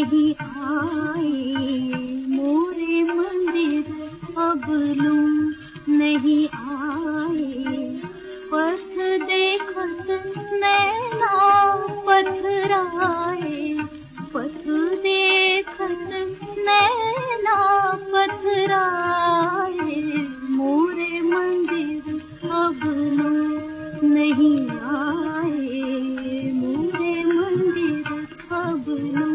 नहीं आए मोरे मंदिर अबलू नहीं आए। पथ देखत नैना पथराए, पथ देखत नैना पथराए। मोरे मंदिर अबलू नहीं आए मोरे मंदिर अबलू।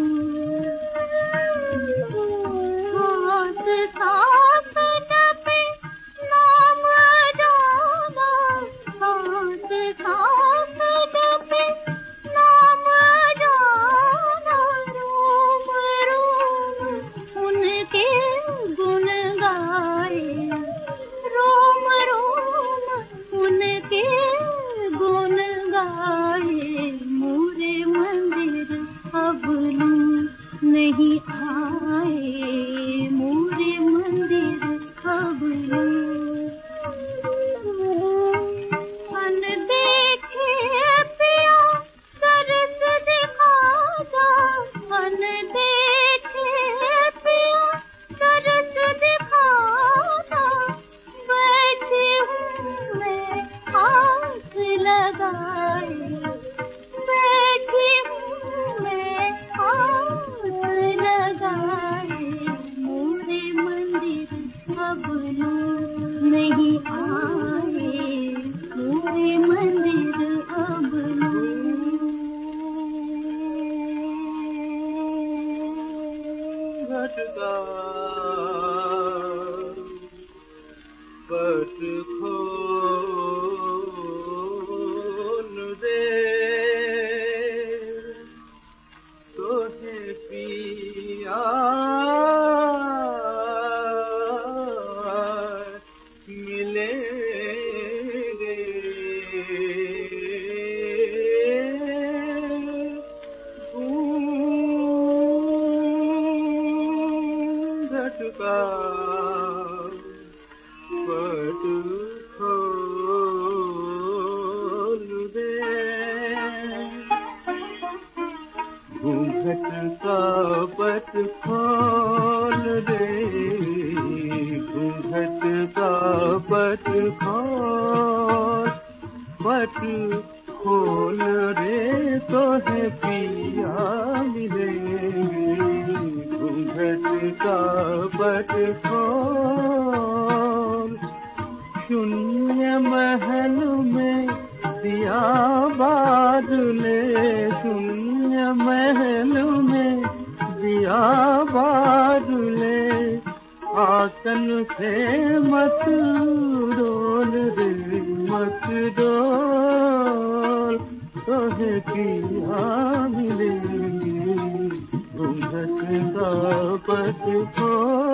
हाथ साथ जपे नाम जाना, हाथ साथ जपे नाम जाना। रोम रोम उनके गुण गाए, रोम रोम उनके गुण गाए। मोरे मंदिर अबलू नहीं आए मोरे मंदिर अबलू। अनदेखे पिया तरस दिखाता, अनदेखे पिया तरस दिखाता। बैठी हूँ मैं हाथ लगाए, बैठी हूँ मैं हाथ लगाए। मोरे मंदिर अबलू नहीं आए मोरे मंदिर अबलू। घटका पट खोल दे, तोहे पिया मिलेंगे। घटका पट खोल दे, घूंघट का पट खोल दे, घूंघट का पट खोल रे, तो है पिया मिलेंगे। घूंघट का पट खोल, शून्य महल में दिया बादले, शून्य महल में दिया बादले। आसन से मत डोल रे मत डोल, तोहे पिया मिलेंगे। घूंघट का पट खोल।